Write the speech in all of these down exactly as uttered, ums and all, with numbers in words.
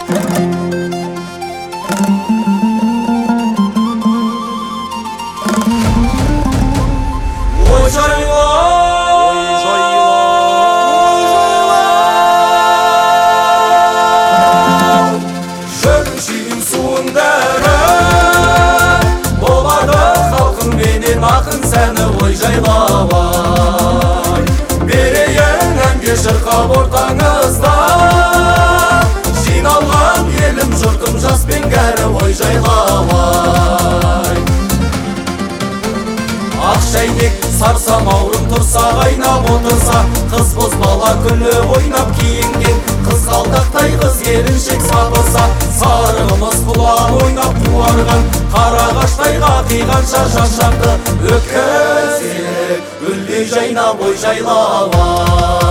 Шырқап ортаңызда жиналған елім жұртым жас пен кәрі ой жайлабай. Ақ шәйнек сарсамаурын тұрса қайнап отырса, қыз бозбала күлі ойнап киінген, қыз қалтақтай қыз келіншек сабырса, сарығымыз құлан ойнап қуарған, қарағаштай қақиғанша шашақты өткізер гүлдей жайнап ой жайлабай.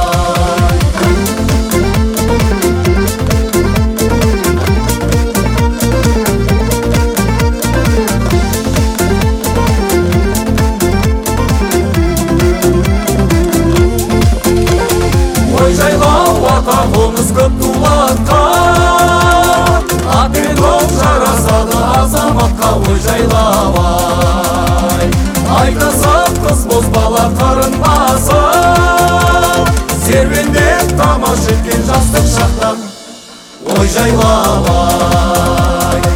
Қоныс көп тулатқан, атпен оқ жарасады азаматқа ой жайлабай. Айтасам қыз бозбала қарындасым, серуендеп тамаш еткен жастық шақтан ой жайлабай.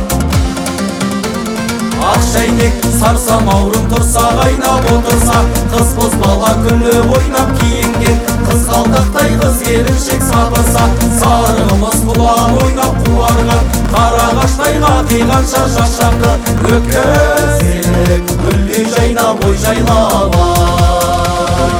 Ақ шәйнек сарсамаурын тұрса қайнап отырса, қыз бозбала күлі ойнап киінген, қыз қалтақтай қыз келіншек сабырса, сарығымыз құлан ойнап қуарған, қарағаштай қақиғанша шашақты өткізер гүлдей жайнап ой жайлабай.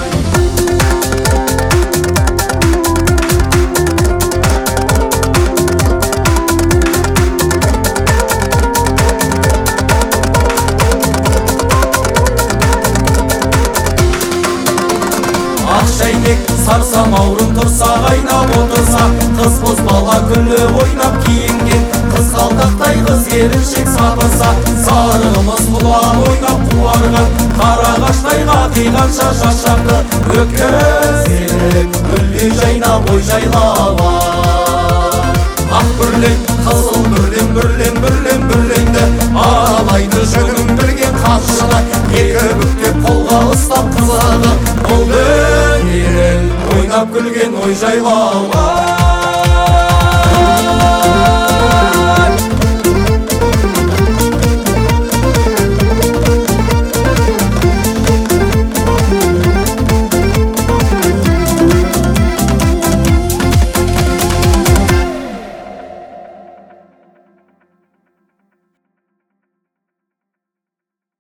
Сарсамаурын тұрса қайнап отырса, қыз бозбала күлі ойнап киінген, қыз қалтақтай қыз келіншек сабырса, сарығымыз құлан ойнап қуарған, қарағаштай қақиғанша шашақты өткізер гүлдей жайнап ой жайлабай. Ақ бүрлен, қызыл бүрлен, бүрлен, бүрлен, бүрленді, аралайды жүгін білген қамшыны, екі бүктеп қолға ұстап қызығы, бұл ойнап күлген ой жайлауға.